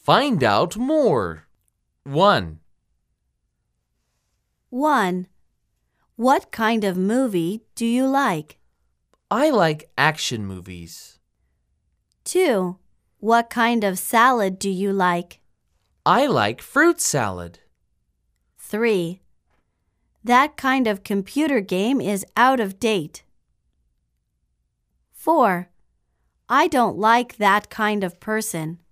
Find out more. 1. 1. What kind of movie do you like? I like action movies. 2. What kind of salad do you like? I like fruit salad. 3. That kind of computer game is out of date. 4. I don't like that kind of person.